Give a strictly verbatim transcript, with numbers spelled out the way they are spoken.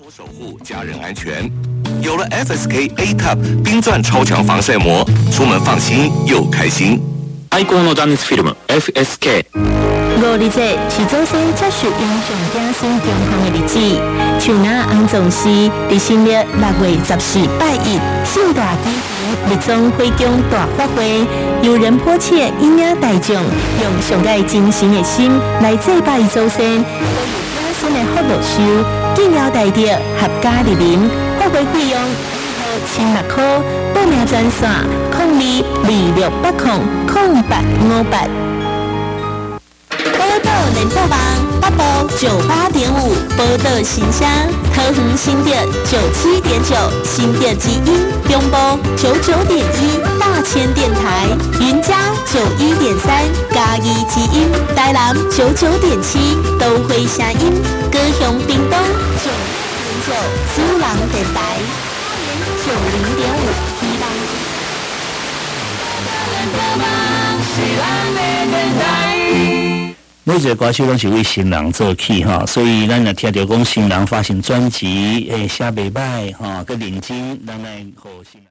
守护家人安全。有了 F S K A-Top 冰钻超强防晒膜，出门放心又开心。 最高の断熱フィルム F S K。 五日节是祖先接受英雄鼎新健康的日子，像那安葬师伫新历六月十四拜一，盛大举行日中会中大法会，有人迫切引领大众用上界精神的心来祭拜祖先，都有鼎新的福禄寿，敬邀大家合家莅临，法会费用千六块，报名专线零二二六八零零八五八。报道联播网北部九八点五，报道新乡桃园新店九七点九，新店基因中部九九点一，大千电台云嘉九一点三，嘉义基因台南九九点七，都会声音高雄屏东九点九，主人电台九零点五，希望。 每一个歌曲拢是为新人做起哈，所以咱若听到讲新人发行专辑，诶，写袂歹哈，佮认真，咱来互新人。